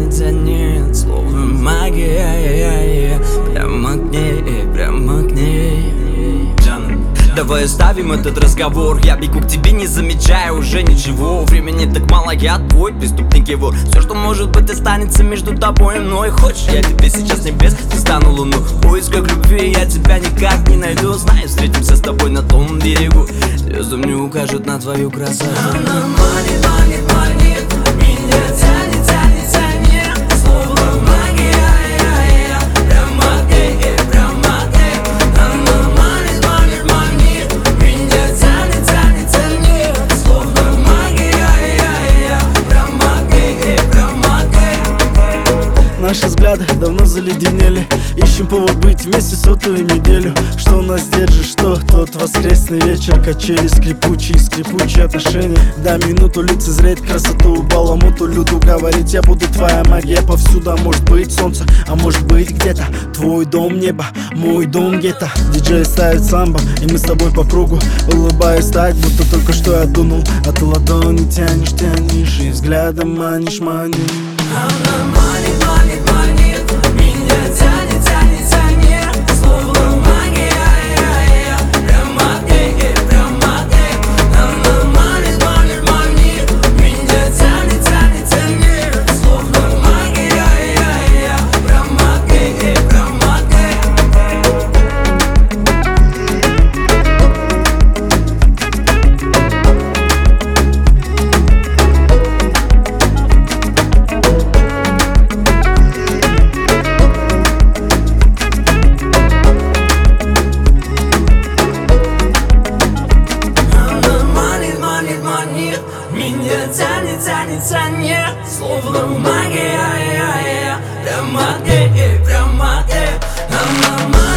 тянет, словно магия. Прямо к ней, прямо к ней. Давай оставим этот разговор. Я бегу к тебе, не замечая уже ничего. Времени так мало, я твой преступник его. Все, что может быть, останется между тобой и мной. Хочешь, я тебе сейчас небес достану луну. В поисках любви я тебя никак не найду. Знаю, встретимся с тобой на том берегу. Звезды мне укажут на твою красоту. Она манит, манит, манит. Меня тянет, тянет, тянет. Словно магия. Прямо к ней, прямо к ней. Она манит, манит, манит. Меня тянет, тянет, тянет. Словно магия. Прямо к ней, прямо к ней. Наши взгляды давно заледенели. Ищем повод быть вместе сотую неделю. Что нас держит, что тот воскресный вечер. Качели скрипучие отношения. Дай минуту лицезреть красоту, баламуту люду. Говорить я буду, твоя магия повсюду. А может быть солнце, а может быть где-то твой дом небо, мой дом где-то. Диджей ставит самбо, и мы с тобой по кругу. Улыбаюсь так, будто только что я дунул. А ты ладони тянешь, тянешь, и взглядом манишь, манишь. Она манит, манит, манит. Меня тянет, тянет, тянет. Словно магия. Прямо к ней, прямо к ней. Она манит, манит, манит. Меня тянет, тянет, тянет. Словно магия. Прямо к ней, прямо к ней. Меня тянет, тянет, тянет. Словно магия. Прямо к ней, прямо к ней. Она